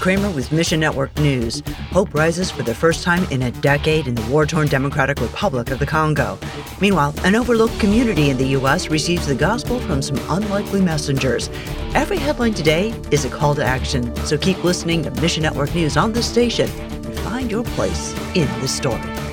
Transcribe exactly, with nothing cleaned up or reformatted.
Kramer with Mission Network News. Hope rises for the first time in a decade in the war-torn Democratic Republic of the Congo. Meanwhile, an overlooked community in the U S receives the gospel from some unlikely messengers. Every headline today is a call to action, so keep listening to Mission Network News on this station and find your place in the story.